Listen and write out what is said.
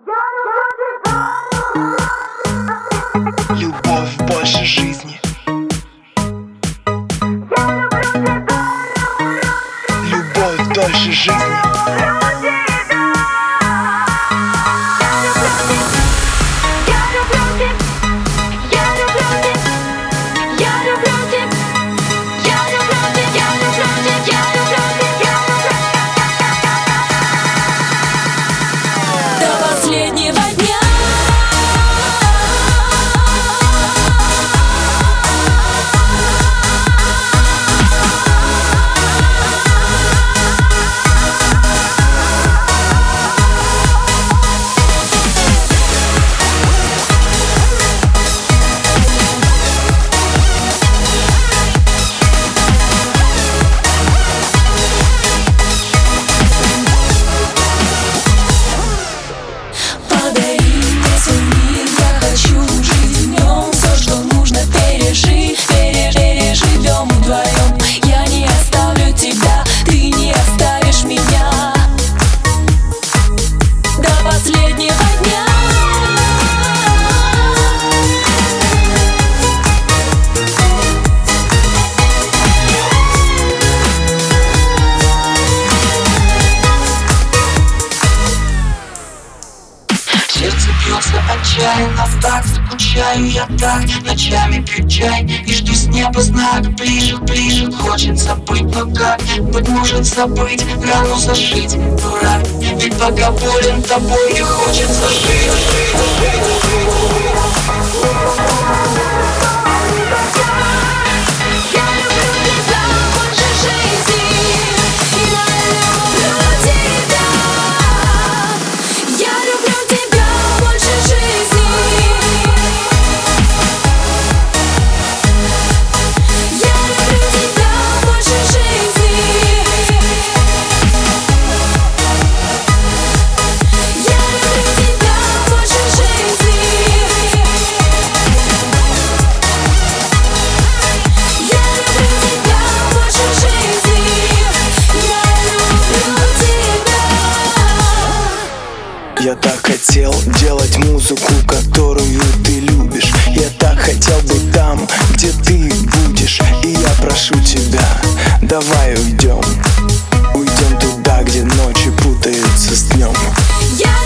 Любовь больше жизни. Любовь дольше жизни. Сердце бьется отчаянно, в такт скучаю я так. Ночами пью чай и жду с неба знак. Ближе, ближе, хочется быть, но как? Быть может забыть, рану зашить, дурак. Ведь пока болен тобой, не хочется жить. Я так хотел делать музыку, которую ты любишь. Я так хотел быть там, где ты будешь. И я прошу тебя, давай уйдем. Уйдем туда, где ночи путаются с днем.